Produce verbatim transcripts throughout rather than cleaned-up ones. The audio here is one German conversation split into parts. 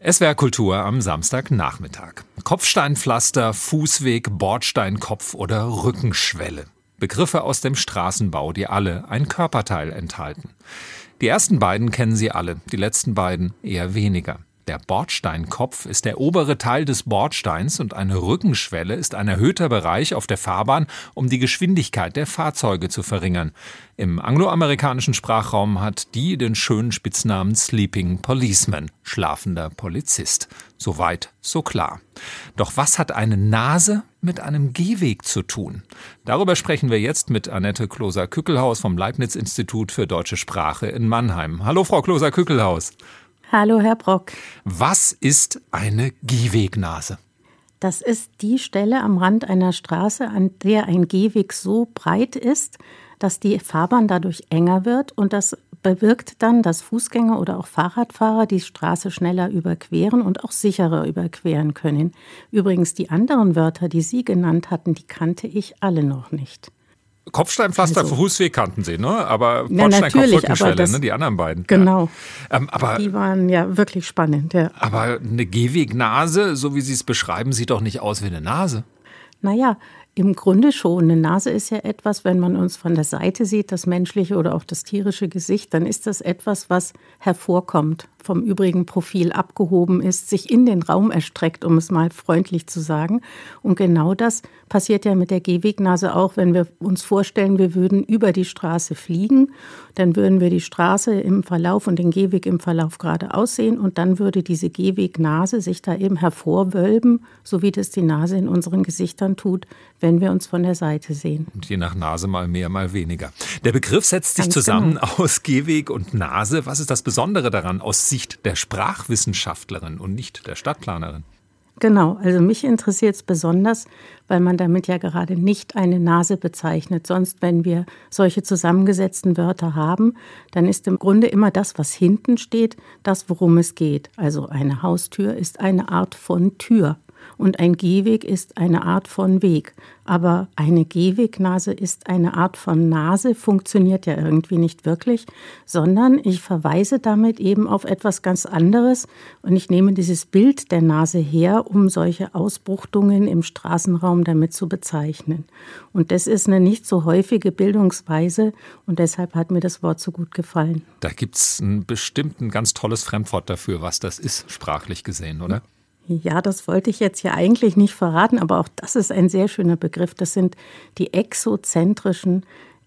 S W R Kultur am Samstagnachmittag. Kopfsteinpflaster, Fußweg, Bordsteinkopf oder Rückenschwelle. Begriffe aus dem Straßenbau, die alle ein Körperteil enthalten. Die ersten beiden kennen Sie alle, die letzten beiden eher weniger. Der Bordsteinkopf ist der obere Teil des Bordsteins und eine Rückenschwelle ist ein erhöhter Bereich auf der Fahrbahn, um die Geschwindigkeit der Fahrzeuge zu verringern. Im angloamerikanischen Sprachraum hat die den schönen Spitznamen Sleeping Policeman, schlafender Polizist. Soweit, so klar. Doch was hat eine Nase mit einem Gehweg zu tun? Darüber sprechen wir jetzt mit Annette Kloser-Kückelhaus vom Leibniz-Institut für Deutsche Sprache in Mannheim. Hallo, Frau Kloser-Kückelhaus. Hallo, Herr Brock. Was ist eine Gehwegnase? Das ist die Stelle am Rand einer Straße, an der ein Gehweg so breit ist, dass die Fahrbahn dadurch enger wird. Und das bewirkt dann, dass Fußgänger oder auch Fahrradfahrer die Straße schneller überqueren und auch sicherer überqueren können. Übrigens, die anderen Wörter, die Sie genannt hatten, die kannte ich alle noch nicht. Kopfsteinpflaster also, für Fußweg kannten Sie, ne? Aber ja, Bordsteinkopf, Rückenschwelle, ne? Die anderen beiden. Genau. Ja. Ähm, aber, die waren ja wirklich spannend, ja. Aber eine Gehwegnase, so wie Sie es beschreiben, sieht doch nicht aus wie eine Nase. Naja, im Grunde schon. Eine Nase ist ja etwas, wenn man uns von der Seite sieht, das menschliche oder auch das tierische Gesicht, dann ist das etwas, was hervorkommt, vom übrigen Profil abgehoben ist, sich in den Raum erstreckt, um es mal freundlich zu sagen. Und genau das passiert ja mit der Gehwegnase auch, wenn wir uns vorstellen, wir würden über die Straße fliegen, dann würden wir die Straße im Verlauf und den Gehweg im Verlauf geradeaus sehen und dann würde diese Gehwegnase sich da eben hervorwölben, so wie das die Nase in unseren Gesichtern tut, wenn wir uns von der Seite sehen. Und je nach Nase mal mehr, mal weniger. Der Begriff setzt sich Ganz zusammen genau. aus Gehweg und Nase. Was ist das Besondere daran aus Sicht der Sprachwissenschaftlerin und nicht der Stadtplanerin? Genau, also mich interessiert es besonders, weil man damit ja gerade nicht eine Nase bezeichnet. Sonst, wenn wir solche zusammengesetzten Wörter haben, dann ist im Grunde immer das, was hinten steht, das, worum es geht. Also eine Haustür ist eine Art von Tür. Und ein Gehweg ist eine Art von Weg. Aber eine Gehwegnase ist eine Art von Nase, funktioniert ja irgendwie nicht wirklich, sondern ich verweise damit eben auf etwas ganz anderes. Und ich nehme dieses Bild der Nase her, um solche Ausbuchtungen im Straßenraum damit zu bezeichnen. Und das ist eine nicht so häufige Bildungsweise und deshalb hat mir das Wort so gut gefallen. Da gibt es ein bestimmt ein ganz tolles Fremdwort dafür, was das ist, sprachlich gesehen, oder? Ja, das wollte ich jetzt hier eigentlich nicht verraten, aber auch das ist ein sehr schöner Begriff. Das sind die exozentrischen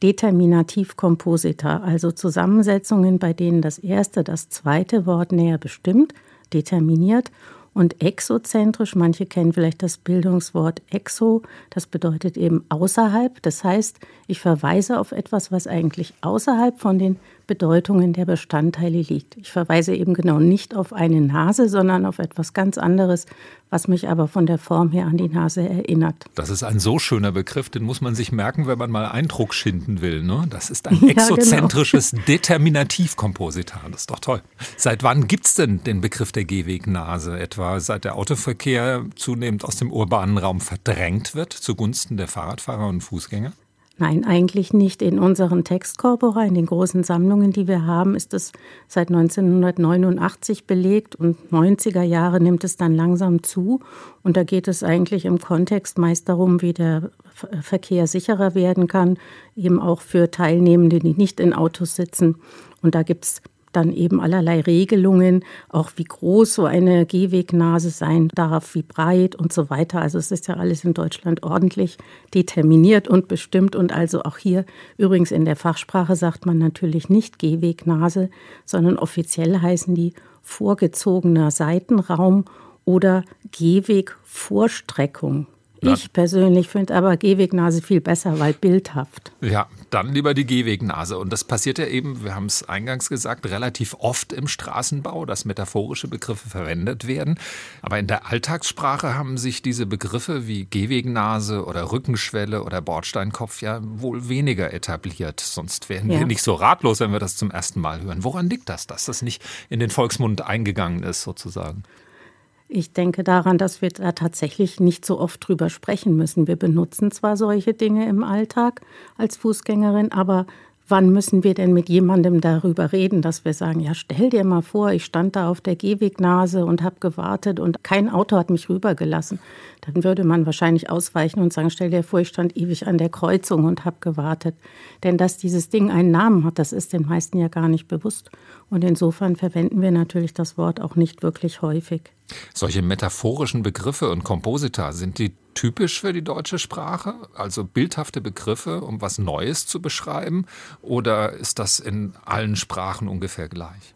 Determinativkomposita, also Zusammensetzungen, bei denen das erste, das zweite Wort näher bestimmt, determiniert. Und exozentrisch, manche kennen vielleicht das Bildungswort exo, das bedeutet eben außerhalb. Das heißt, ich verweise auf etwas, was eigentlich außerhalb von den Bedeutungen der Bestandteile liegt. Ich verweise eben genau nicht auf eine Nase, sondern auf etwas ganz anderes, was mich aber von der Form her an die Nase erinnert. Das ist ein so schöner Begriff, den muss man sich merken, wenn man mal Eindruck schinden will. Ne? Das ist ein Ja, exozentrisches genau. Determinativkompositar. Das ist doch toll. Seit wann gibt es denn den Begriff der Gehwegnase? Etwa seit der Autoverkehr zunehmend aus dem urbanen Raum verdrängt wird zugunsten der Fahrradfahrer und Fußgänger? Nein, eigentlich nicht. In unseren Textkorpora, in den großen Sammlungen, die wir haben, ist es seit neunzehnhundertneunundachtzig belegt und neunziger Jahre nimmt es dann langsam zu. Und da geht es eigentlich im Kontext meist darum, wie der Verkehr sicherer werden kann, eben auch für Teilnehmende, die nicht in Autos sitzen. Und da gibt es dann eben allerlei Regelungen, auch wie groß so eine Gehwegnase sein darf, wie breit und so weiter. Also es ist ja alles in Deutschland ordentlich determiniert und bestimmt. Und also auch hier, übrigens in der Fachsprache sagt man natürlich nicht Gehwegnase, sondern offiziell heißen die vorgezogener Seitenraum oder Gehwegvorstreckung. Ich persönlich finde aber Gehwegnase viel besser, weil bildhaft. Ja, dann lieber die Gehwegnase. Und das passiert ja eben, wir haben es eingangs gesagt, relativ oft im Straßenbau, dass metaphorische Begriffe verwendet werden. Aber in der Alltagssprache haben sich diese Begriffe wie Gehwegnase oder Rückenschwelle oder Bordsteinkopf ja wohl weniger etabliert. Sonst wären Ja. wir nicht so ratlos, wenn wir das zum ersten Mal hören. Woran liegt das, dass das nicht in den Volksmund eingegangen ist sozusagen? Ich denke daran, dass wir da tatsächlich nicht so oft drüber sprechen müssen. Wir benutzen zwar solche Dinge im Alltag als Fußgängerin, aber wann müssen wir denn mit jemandem darüber reden, dass wir sagen, ja, stell dir mal vor, ich stand da auf der Gehwegnase und habe gewartet und kein Auto hat mich rübergelassen. Dann würde man wahrscheinlich ausweichen und sagen, stell dir vor, ich stand ewig an der Kreuzung und habe gewartet. Denn dass dieses Ding einen Namen hat, das ist den meisten ja gar nicht bewusst. Und insofern verwenden wir natürlich das Wort auch nicht wirklich häufig. Solche metaphorischen Begriffe und Komposita, sind die typisch für die deutsche Sprache? Also bildhafte Begriffe, um was Neues zu beschreiben? Oder ist das in allen Sprachen ungefähr gleich?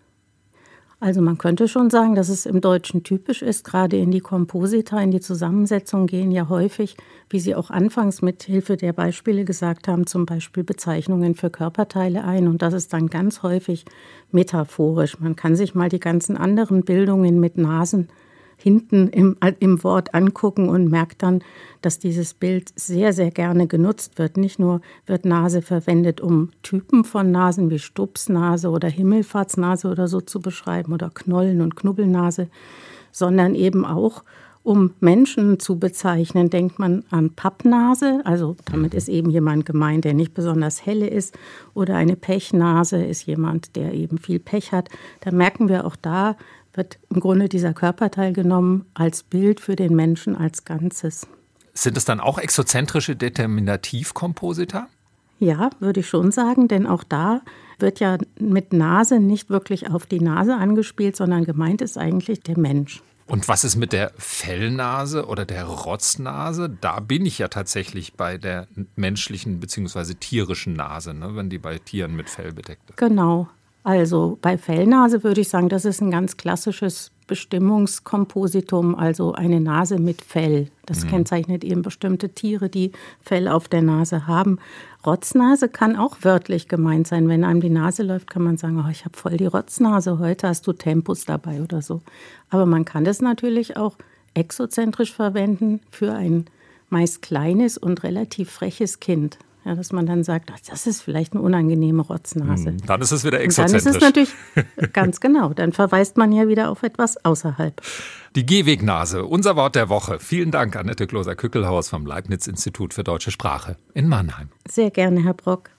Also man könnte schon sagen, dass es im Deutschen typisch ist. Gerade in die Komposita, in die Zusammensetzung gehen ja häufig, wie Sie auch anfangs mit Hilfe der Beispiele gesagt haben, zum Beispiel Bezeichnungen für Körperteile ein. Und das ist dann ganz häufig metaphorisch. Man kann sich mal die ganzen anderen Bildungen mit Nasen hinten im, im Wort angucken und merkt dann, dass dieses Bild sehr, sehr gerne genutzt wird. Nicht nur wird Nase verwendet, um Typen von Nasen wie Stupsnase oder Himmelfahrtsnase oder so zu beschreiben oder Knollen- und Knubbelnase, sondern eben auch, um Menschen zu bezeichnen. Denkt man an Pappnase, also damit ist eben jemand gemeint, der nicht besonders helle ist, oder eine Pechnase ist jemand, der eben viel Pech hat. Da merken wir auch da, wird im Grunde dieser Körperteil genommen als Bild für den Menschen als Ganzes. Sind es dann auch exozentrische Determinativkomposita? Ja, würde ich schon sagen, denn auch da wird ja mit Nase nicht wirklich auf die Nase angespielt, sondern gemeint ist eigentlich der Mensch. Und was ist mit der Fellnase oder der Rotznase? Da bin ich ja tatsächlich bei der menschlichen bzw. tierischen Nase, ne, wenn die bei Tieren mit Fell bedeckt ist. Genau. Also bei Fellnase würde ich sagen, das ist ein ganz klassisches Bestimmungskompositum, also eine Nase mit Fell. Das mhm. kennzeichnet eben bestimmte Tiere, die Fell auf der Nase haben. Rotznase kann auch wörtlich gemeint sein. Wenn einem die Nase läuft, kann man sagen, oh, ich habe voll die Rotznase, heute hast du Tempus dabei oder so. Aber man kann das natürlich auch exozentrisch verwenden für ein meist kleines und relativ freches Kind. Ja, dass man dann sagt, ach, das ist vielleicht eine unangenehme Rotznase. Dann ist es wieder exozentrisch. Und dann ist es natürlich, ganz genau, dann verweist man ja wieder auf etwas außerhalb. Die Gehwegnase, unser Wort der Woche. Vielen Dank, Annette Kloser-Kückelhaus vom Leibniz-Institut für Deutsche Sprache in Mannheim. Sehr gerne, Herr Brock.